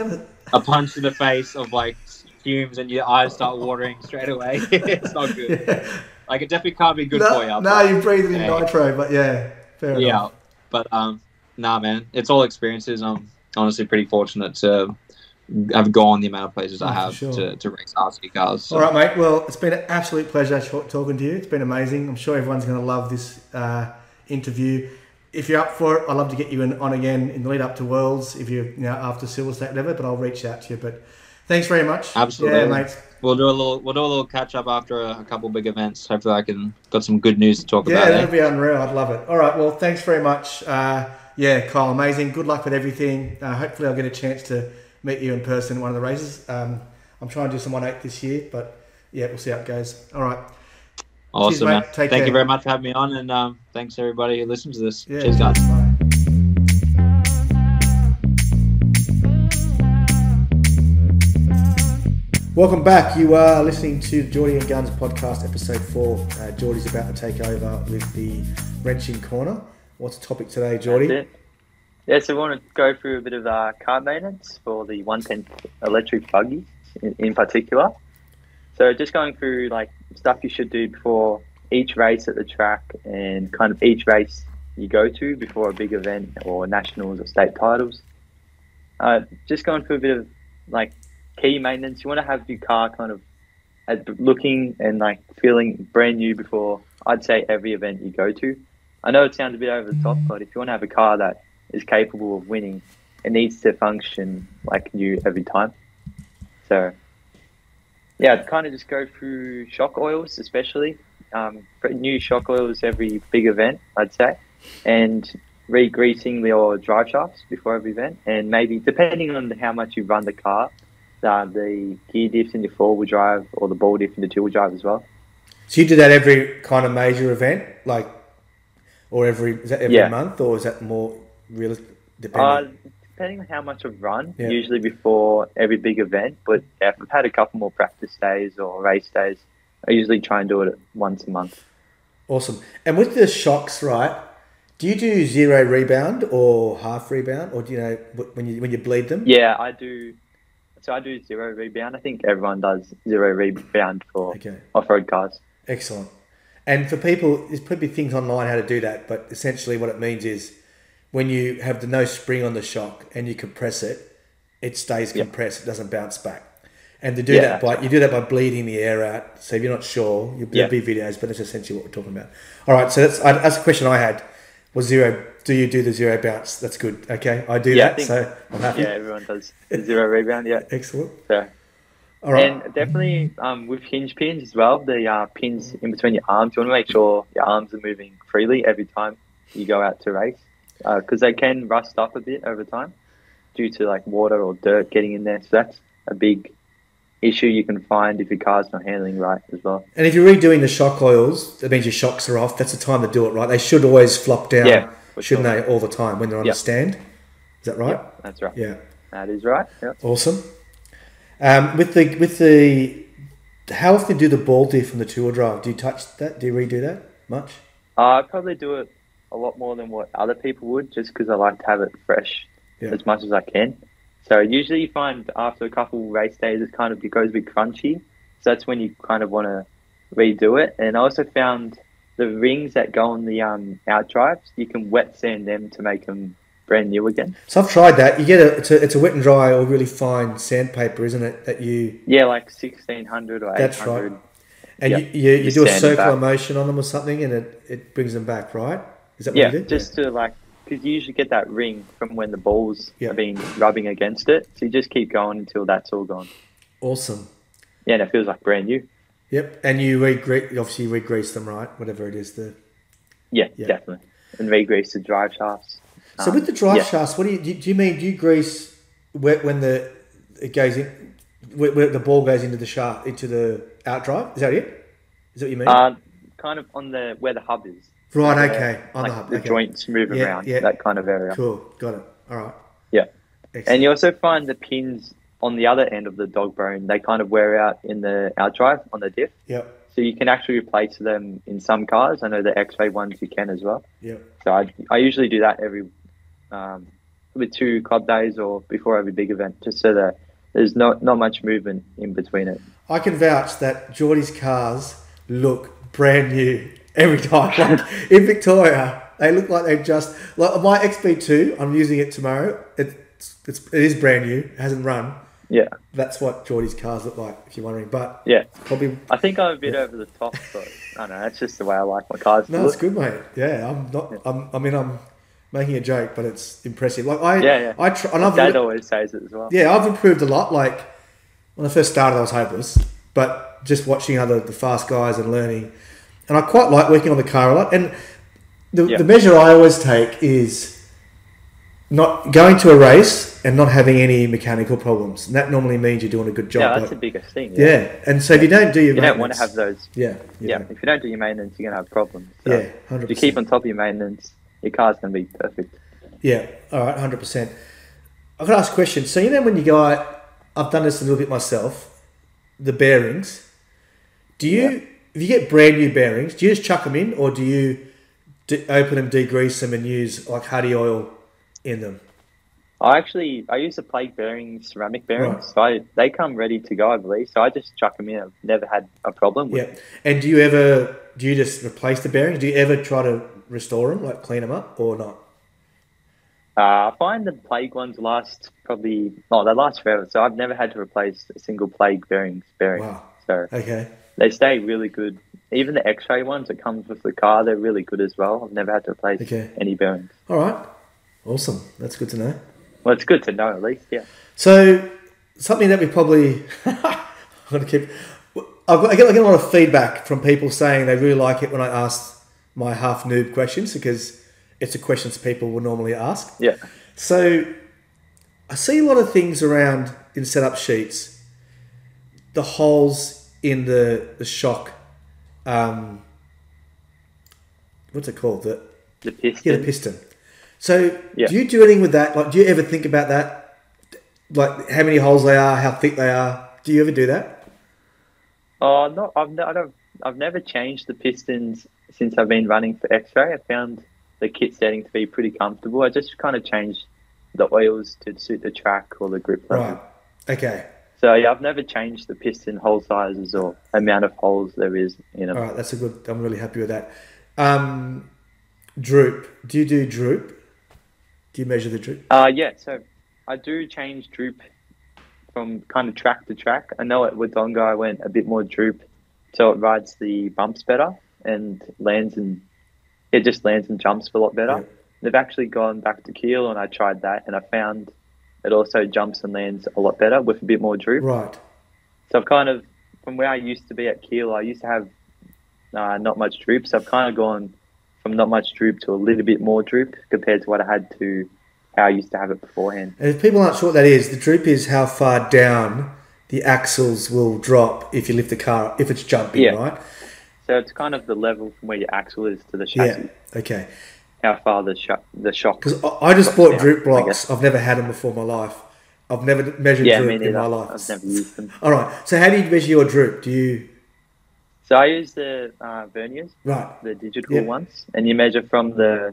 a punch to the face of like fumes and your eyes start watering straight away. It's not good. Like it definitely can't be good for you.
No, you breathe it in nitro, but fair enough.
But nah, man, it's all experiences. I'm honestly pretty fortunate to have gone the amount of places I have to race RC cars. So.
All right, mate. Well, it's been an absolute pleasure talking to you. It's been amazing. I'm sure everyone's going to love this interview. If you're up for it, I'd love to get you on again in the lead up to Worlds. If you're after Silver State, whatever. But I'll reach out to you. But thanks very much.
Absolutely,
mate.
We'll do a little catch up after a couple big events. Hopefully, I got some good news to talk about.
Yeah, that'd be unreal. I'd love it. All right. Well, thanks very much. Kyle, amazing. Good luck with everything. Hopefully, I'll get a chance to meet you in person in one of the races. I'm trying to do some 1/8 this year, but we'll see how it goes. All right.
Awesome,
cheers, man.
Thank you very much for having me on, and thanks everybody who listens to this. Cheers, guys.
Bye. Welcome back. You are listening to the Geordie and Guns podcast, episode 4. Geordie's about to take over with the Wrenching Corner. What's the topic today, Geordie?
Yeah, so we want to go through a bit of car maintenance for the 110 electric buggies in particular. So just going through like stuff you should do before each race at the track and kind of each race you go to before a big event or nationals or state titles. Just going through a bit of like key maintenance. You want to have your car kind of looking and like feeling brand new before I'd say every event you go to. I know it sounds a bit over the top, but if you want to have a car that is capable of winning, it needs to function like new every time. So I'd kind of just go through shock oils, especially new shock oils every big event, I'd say, and re-greasing your drive shafts before every event, and maybe depending on how much you run the car, the gear diffs in your four-wheel drive or the ball diff in the two-wheel drive as well.
So you do that every kind of major event, like, or is that every month, or is that more realistic?
Depending on how much I've run, usually before every big event. But if I've had a couple more practice days or race days, I usually try and do it once a month.
Awesome. And with the shocks, right, Do you do zero rebound or half rebound, or do you know when you bleed them?
Yeah, I do. So I do zero rebound. I think everyone does zero rebound for off-road cars.
Excellent. And for people, there's probably things online how to do that, but essentially what it means is when you have the no spring on the shock and you compress it, it stays compressed. It doesn't bounce back. And to do that by bleeding the air out. So if you're not sure, there'll be videos, but that's essentially what we're talking about. All right. So that's a question I had. Was zero? Do you do the zero bounce? That's good. Okay, I do that. So I'm happy.
Yeah, everyone does the zero rebound. Yeah,
excellent.
So,
all right.
And definitely with hinge pins as well. The pins in between your arms. You want to make sure your arms are moving freely every time you go out to race, because they can rust up a bit over time due to like water or dirt getting in there. So that's a big issue you can find if your car's not handling right as well.
And if you're redoing the shock oils, that means your shocks are off. That's the time to do it, right? They should always flop down, shouldn't they, all the time when they're on the stand? Is that right?
Yep, that's right.
Yeah,
that is right. Yep.
Awesome. With the how often do the ball diff from the two-wheel drive? Do you touch that? Do you redo that much?
I probably do it a lot more than what other people would, just because I like to have it fresh as much as I can. So usually you find after a couple race days, it goes a bit crunchy. So that's when you kind of want to redo it. And I also found the rings that go on the out drives, you can wet sand them to make them brand new again.
So I've tried that. You get it's a wet and dry or really fine sandpaper, isn't it? That you
like 1600 or 800. That's right.
And you do a circular motion on them or something, and it brings them back, right? Is that what you do?
Just to because you usually get that ring from when the balls have been rubbing against it. So you just keep going until that's all gone.
Awesome.
Yeah, and it feels like brand new.
Yep, and you obviously re-grease them, right? Whatever it is.
Yeah, definitely. And re-grease the drive shafts.
So with the drive shafts, what do you mean? Do you grease when it goes in, where the ball goes into the shaft, into the out drive? Is that it? Is that what you mean?
Kind of on where the hub is.
Right, okay. On the hub.
The joints move around, that kind of area.
Cool, got it. All right.
Yeah.
Excellent.
And you also find the pins on the other end of the dog bone, they kind of wear out in the out drive on the diff.
Yep.
So you can actually replace them in some cars. I know the X-ray ones you can as well.
Yep.
So I usually do that every with 2 club days or before every big event, just so that there's not much movement in between it.
I can vouch that Geordie's cars look brand new every time. Like in Victoria, they look like they just like my XB2. I'm using it tomorrow. It is brand new. It hasn't run.
Yeah,
that's what Geordie's cars look like. If you're wondering, but
probably. I think I'm a bit over the top, but I don't know. That's just the way I like my cars.
No, it's good, mate. Yeah, I'm not. Yeah. I'm making a joke, but it's impressive. Like I try. And
Dad always says it as well.
Yeah, I've improved a lot. Like when I first started, I was hopeless, but just watching the fast guys and learning. And I quite like working on the car a lot. And the measure I always take is not going to a race and not having any mechanical problems. And that normally means you're doing a good job.
Yeah, that's the biggest thing.
Yeah. And so if you don't do your
maintenance... You don't want to have those...
Yeah.
If you don't do your maintenance, you're going to have problems.
So 100%.
If you keep on top of your maintenance, your car's going to be perfect.
Yeah. All right, 100%. I've got to ask a question. So when you go out... I've done this a little bit myself. The bearings. Do you... If you get brand new bearings, do you just chuck them in, or do you open them, degrease them, and use like Hardy oil in them?
I use the plate bearings, ceramic bearings. Right. So they come ready to go, I believe. So I just chuck them in. I've never had a problem with it.
And do you just replace the bearings? Do you ever try to restore them, like clean them up, or not?
I find the plague ones last they last forever. So I've never had to replace a single plague bearing.
Wow.
So
okay.
They stay really good. Even the X-ray ones that comes with the car, they're really good as well. I've never had to replace any bearings.
All right. Awesome. That's good to know.
Well, it's good to know at least, yeah.
So something that we probably... I'm going to keep... I get a lot of feedback from people saying they really like it when I ask my half-noob questions, because it's the questions people will normally ask.
Yeah.
So I see a lot of things around in setup sheets. The holes in the shock, what's it called? The
piston.
Yeah, the piston. So do you do anything with that? Like, do you ever think about that? Like how many holes they are, how thick they are? Do you ever do that?
Oh, no, I've never changed the pistons since I've been running for X-ray. I found the kit setting to be pretty comfortable. I just kind of changed the oils to suit the track or the grip level.
Right. Okay.
So yeah, I've never changed the piston hole sizes or amount of holes there is in them.
All right, that's a good. I'm really happy with that. Droop. Do you do droop? Do you measure the droop?
Yeah. So I do change droop from kind of track to track. I know at Wodonga I went a bit more droop, so it rides the bumps better and it just lands and jumps a lot better.
Yeah.
They've actually gone back to keel and I tried that and I found it also jumps and lands a lot better with a bit more droop.
Right.
So I've kind of, from where I used to be at keel, I used to have not much droop. So I've kind of gone from not much droop to a little bit more droop compared to what I had to how I used to have it beforehand.
And if people aren't sure what that is, the droop is how far down the axles will drop if you lift the car, if it's jumping, right?
So it's kind of the level from where your axle is to the chassis.
Yeah, okay.
How far the shock...
Because I just bought droop blocks. I've never had them before in my life. I've never measured droop in my life.
I've never used them.
All right. So how do you measure your droop? Do you...
So I use the verniers,
right?
The digital ones, and you measure from the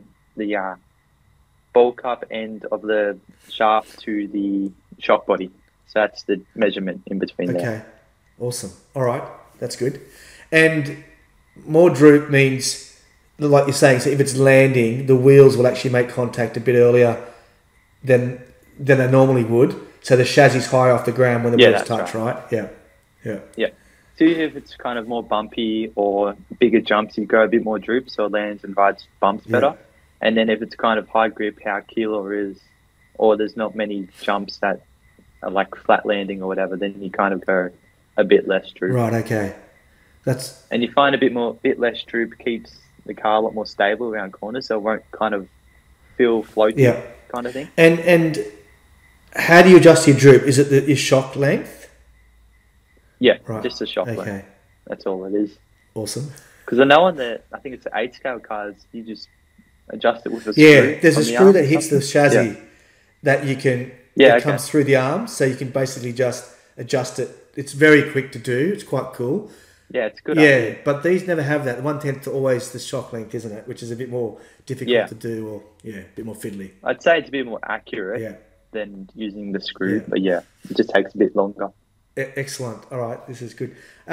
ball cup end of the shaft to the shock body. So that's the measurement in between there.
Okay, awesome. All right, that's good. And more droop means, like you're saying, so if it's landing, the wheels will actually make contact a bit earlier than they normally would. So the chassis is high off the ground when the wheels touch, right? Yeah.
So if it's kind of more bumpy or bigger jumps, you go a bit more droop, so it lands and rides bumps better. And then if it's kind of high grip, how Keeler is, or there's not many jumps that are like flat landing or whatever, then you kind of go a bit less droop.
Right. Okay.
And you find a bit less droop keeps the car a lot more stable around corners, so it won't kind of feel floaty kind of thing.
And how do you adjust your droop? Is it your shock length?
Yeah, just the shock length. That's all it is.
Awesome.
Because I know I think it's the 8-scale cars, you just adjust it with a screw.
Yeah, there's a screw that hits the chassis that you can, it comes through the arms, so you can basically just adjust it. It's very quick to do. It's quite cool.
Yeah, it's good. Idea.
But these never have that. The one tends to always the shock length, isn't it? Which is a bit more difficult to do, or a bit more fiddly.
I'd say it's a bit more accurate than using the screw, but it just takes a bit longer.
Excellent. All right, this is good.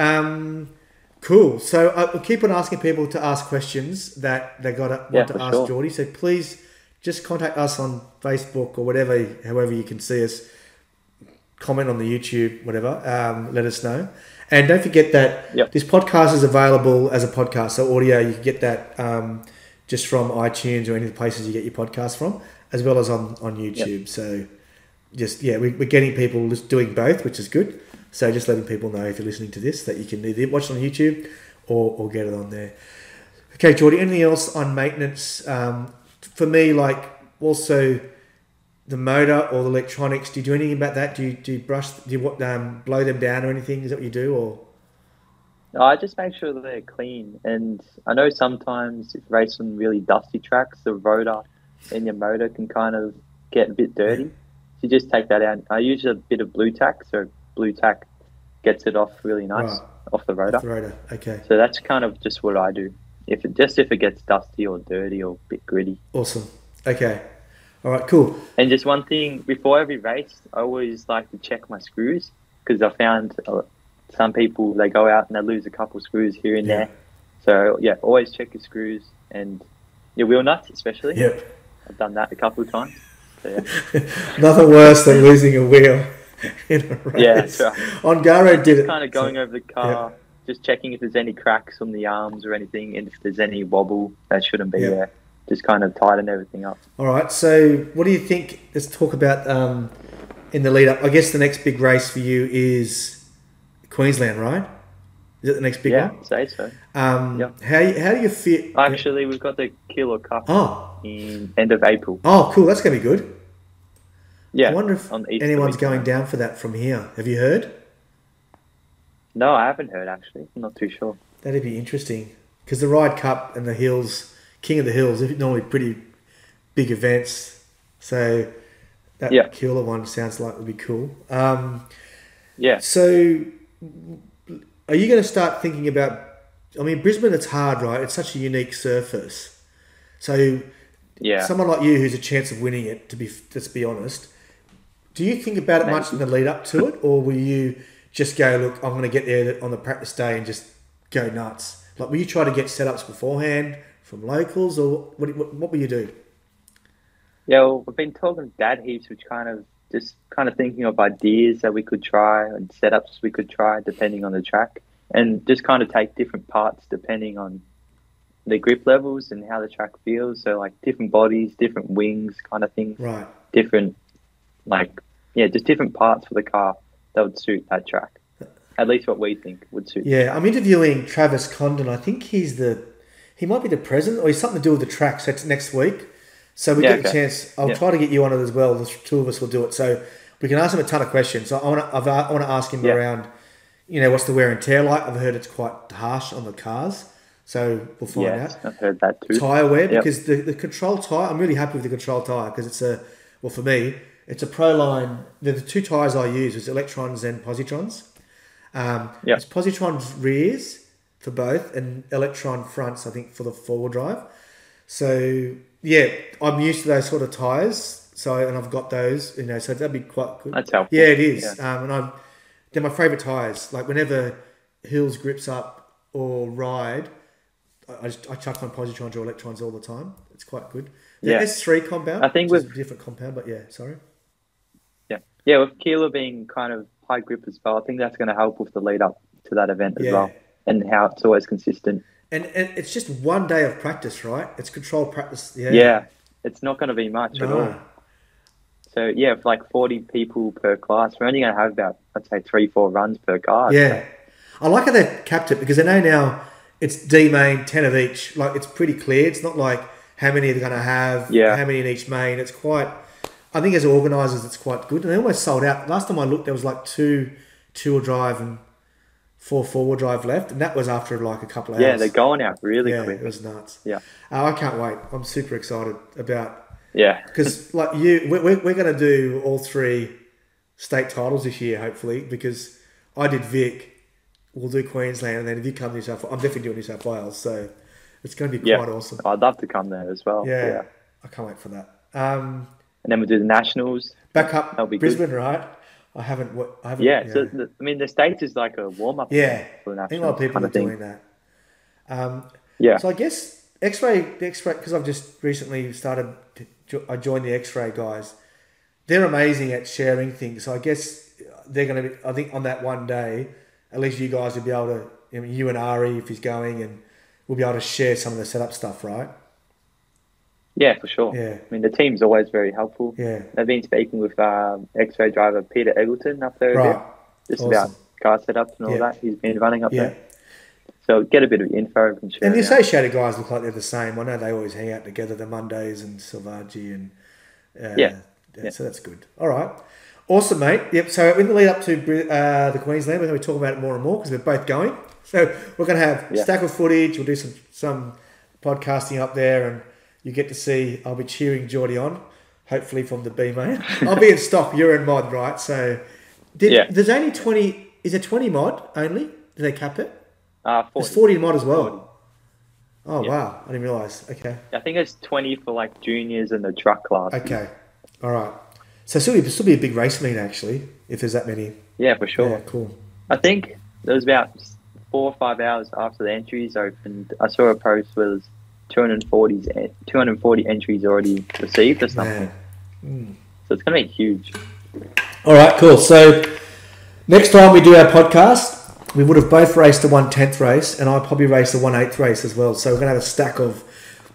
Cool. So I'll keep on asking people to ask questions that they want to ask Geordie. So please just contact us on Facebook or whatever, however you can see us. Comment on the YouTube, whatever. Let us know. And don't forget that this podcast is available as a podcast. So audio, you can get that just from iTunes or any of the places you get your podcast from, as well as on YouTube. Yep. So just, we're getting people just doing both, which is good. So just letting people know if you're listening to this that you can either watch it on YouTube or get it on there. Okay, Geordie, anything else on maintenance? For me, like also the motor or the electronics, do you do anything about that? Do you blow them down or anything? Is that what you do? Or
no, I just make sure that they're clean. And I know sometimes if you race on really dusty tracks, the rotor and your motor can kind of get a bit dirty. So you just take that out. I use a bit of blue tack, so blue tack gets it off really nice off the rotor.
Okay.
So that's kind of just what I do. If it gets dusty or dirty or a bit gritty.
Awesome. Okay. All right. Cool.
And just one thing before every race, I always like to check my screws because I found some people they go out and they lose a couple screws here and there. So always check your screws and your wheel nuts especially.
Yep.
I've done that a couple of times. So,
Nothing worse than losing a wheel in a race.
Yeah, that's right.
Ongaro did it.
Kind of going over the car, just checking if there's any cracks on the arms or anything, and if there's any wobble that shouldn't be there. Just kind of tighten everything up.
All right. So, what do you think? Let's talk about in the lead up. I guess the next big race for you is Queensland, right? Is it the next big one?
Yeah, I'd say so.
How do you feel?
Actually, we've got the Kilo Cup in end of April.
Oh, cool. That's going to be good.
Yeah.
I wonder if anyone's going down for that from here. Have you heard?
No, I haven't heard, actually. I'm not too sure.
That'd be interesting. Because the Ride Cup and the Hills, King of the Hills, are normally pretty big events. So that Keilor one sounds like it would be cool. So are you going to start thinking about... I mean, Brisbane, it's hard, right? It's such a unique surface. So someone like you who's a chance of winning it, let's be honest, do you think about it much in the lead up to it, or will you just go, look, I'm going to get there on the practice day and just go nuts? Like, will you try to get setups beforehand from locals, or what will you do?
Yeah, well, we've been talking to Dad heaps, which kind of thinking of ideas that we could try and setups we could try depending on the track, and just kind of take different parts depending on the grip levels and how the track feels. So like different bodies, different wings kind of thing.
Right.
Different, just different parts for the car that would suit that track. At least what we think would suit.
Yeah, I'm interviewing Travis Condon. I think he might be the president, or he's something to do with the track. So it's next week. So we get a chance. I'll try to get you on it as well. The two of us will do it. So we can ask him a ton of questions. So I want to ask him around, what's the wear and tear like? I've heard it's quite harsh on the cars. So we'll find out.
I've heard that too.
Tyre wear, because the control tyre, I'm really happy with the control tyre because for me, it's a Proline. The two tyres I use is Electrons and Positrons. It's Positron's rears for both and Electron fronts, I think, for the four-wheel drive. So, I'm used to those sort of tyres. And I've got those, so that'd be quite good.
That's helpful.
Yeah, it is. And they're my favourite tyres. Like whenever hills grips up or ride, I chuck on Positrons or Electrons all the time. It's quite good. The S3 compound,
I think
with a different compound, but sorry.
Yeah, with Keilor being kind of high grip as well, I think that's going to help with the lead up to that event as well, and how it's always consistent.
And it's just one day of practice, right? It's controlled practice.
Yeah, it's not going to be much at all. So for like 40 people per class, we're only going to have about, I'd say, 3-4 runs per car.
Yeah, so. I like how they capped it because they know now it's D main, 10 of each. Like it's pretty clear. It's not like how many they're going to have, how many in each main. It's quite. I think as organisers, it's quite good. And they almost sold out. Last time I looked, there was like 2 two-wheel drive and 4 four-wheel drive left, and that was after like a couple of hours.
Yeah, they're going out really quick.
It was nuts.
Yeah,
I can't wait. I'm super excited about.
Yeah,
because like we're going to do all 3 state titles this year, hopefully. Because I did Vic, we'll do Queensland, and then if you come to New South Wales, I'm definitely doing New South Wales. So it's going to be quite awesome.
I'd love to come there as well.
Yeah. I can't wait for that.
And then we'll do the Nationals.
Back up,
that'll be
Brisbane,
good.
Right? I haven't.
Yeah. So the States is like a warm up.
Yeah.
For the Nationals.
I think a lot of people are doing that.
Yeah.
So I guess the X-ray, because I've just recently started. I joined the X-ray guys. They're amazing at sharing things. So I guess they're going to be. I think on that one day, at least you guys will be able to. I mean, you and Ari, if he's going, and we'll be able to share some of the setup stuff, right?
Yeah, for sure.
Yeah.
I mean, the team's always very helpful.
Yeah.
They've been speaking with X-ray driver Peter Eggleton up there a bit, just about car setups and all that. He's been running up there. So get a bit of info and share.
And the associated guys look like they're the same. I know they always hang out together, the Mondays and Silvaggi and so that's good. All right. Awesome, mate. Yep. So in the lead up to the Queensland, we're going to talk about it more and more because we're both going. So we're going to have a stack of footage. We'll do some podcasting up there, and you get to see. I'll be cheering Geordie on, hopefully from the B main. I'll be in stock. You're in mod, right? So there's only 20. Is it 20 mod only? Do they cap it?
40.
There's 40 mod as well.
40.
Oh, wow. I didn't realise. Okay.
I think it's 20 for like juniors and the truck class.
Okay. All right. So it'll be a big race meet, actually, if there's that many.
Yeah, for sure.
Yeah, cool.
I think there was about 4 or 5 hours after the entries opened. I saw a post where there's 240 entries already received or something. So it's going to be huge.
All right, cool. So next time we do our podcast, we would have both raced the 1/10th race, and I'll probably race the 1/8th race as well. So we're going to have a stack of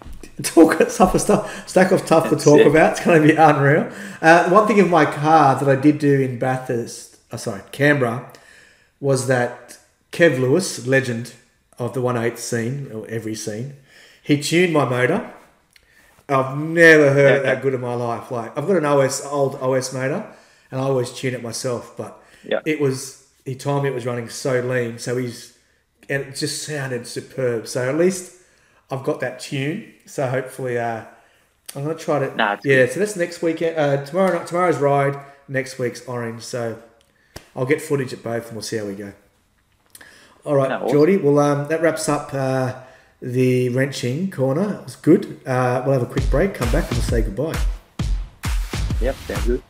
stuff to talk about. It's going to be unreal. One thing in my car that I did do in Canberra, was that Kev Lewis, legend of the 1/8 scene, or every scene, he tuned my motor. I've never heard it that good in my life. Like, I've got an old OS motor, and I always tune it myself, but he told me it was running so lean, and it just sounded superb. So at least I've got that tune. So hopefully, I'm going to try to. So that's next weekend. Tomorrow's ride. Next week's Orange. So I'll get footage at both, and we'll see how we go. All right, awesome. Geordie. Well, that wraps up the wrenching corner. It was good. We'll have a quick break, come back, and we'll say goodbye.
Yep, sounds good.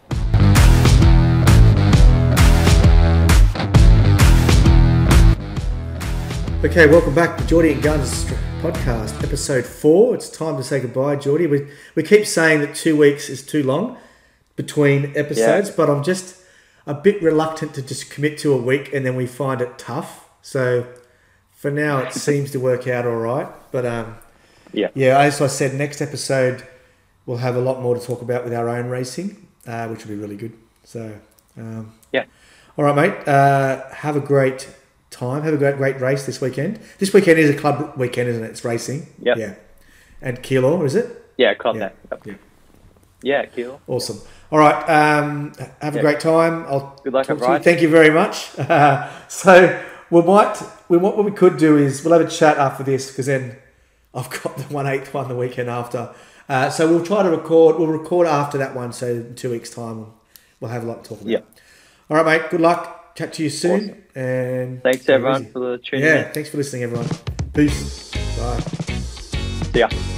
Okay, welcome back to Geordie and Guns podcast, episode 4. It's time to say goodbye, Geordie. We keep saying that 2 weeks is too long between episodes, but I'm just a bit reluctant to just commit to a week and then we find it tough. So for now, it seems to work out all right. But as I said, next episode we'll have a lot more to talk about with our own racing, which will be really good. So all right, mate. Have a great time. Have a great race this weekend. This weekend is a club weekend, isn't it? It's racing.
Yep.
Yeah. And Keilor, is it?
Yeah, club that.
Yeah.
Yeah, Keilor.
Awesome. All right. Have a great time.
Good luck at
ride. Thank you very much. So what we could do is we'll have a chat after this because then I've got the 1/8 one the weekend after. So we'll try to record. We'll record after that one. So in 2 weeks' time we'll have a lot to talk about.
Yeah.
All right, mate. Good luck. Chat to you soon.
Awesome.
And
thanks everyone for the tuning in.
Thanks for listening, everyone. Peace. Bye.
See ya.